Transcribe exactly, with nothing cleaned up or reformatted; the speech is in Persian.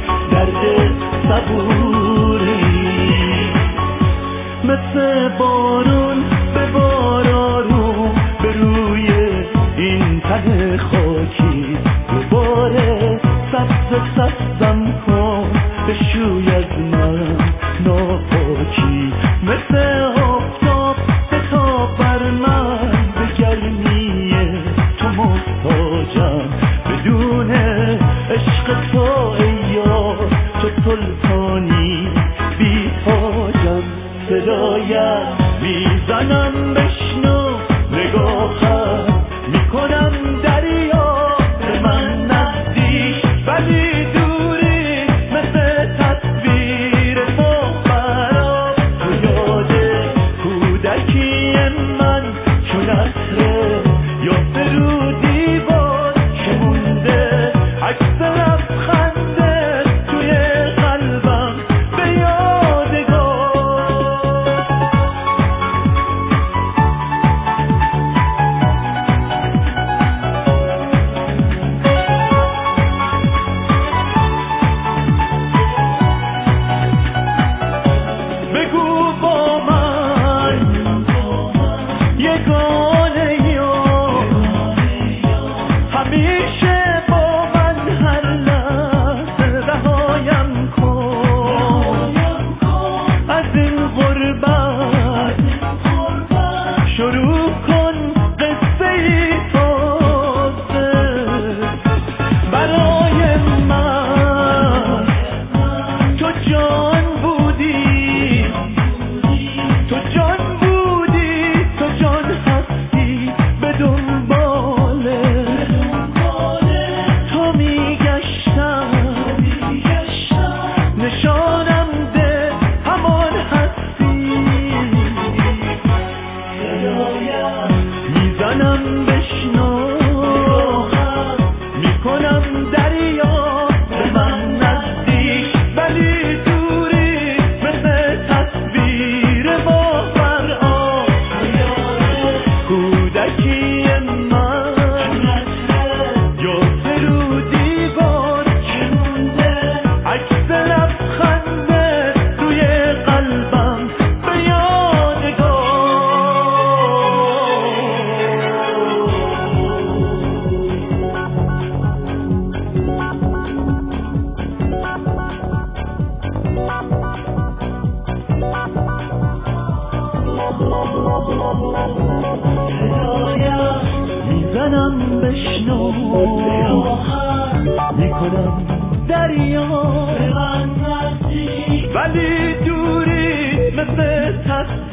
درد صبوری، مثل بارون به بارارون به روی این تن خاکی. دوباره سبز سبزم کن بشوی از من ناپاکی، مثل آفتاب بتا بر من به گرمی تو محتاجم. بدون عشق تو ای یار تو سلطانی بی تاجم. صدایت میزنم بشنو، نگاهم میکنم دریا به من نزدیک ولی دوری، مثل تصویر تو برام تو یاد کودکی من چون عطره یا برو دیوار که مونده عکس لبخنده توی قلبم به یادگار. بگو با من یگانه یا همیشه با من هر لحظه رهایم کن از این غربت. شروع کن قصه ای تازه برای من. تو جان بودی، تو جان بودی، تو جان هستی به دنباله تو میگشتم. نشانم ده همان هستی، میزنم بشنو، میکنم دریا به من نزدیک ولی دوری، مثل تصویر ما بر آب کودکی من یا برو دیوار که مونده عکس لبخنده توی قلبم به یادگار. میزنم بشنو، میکنم دریا ولی دوری، مثل تصویر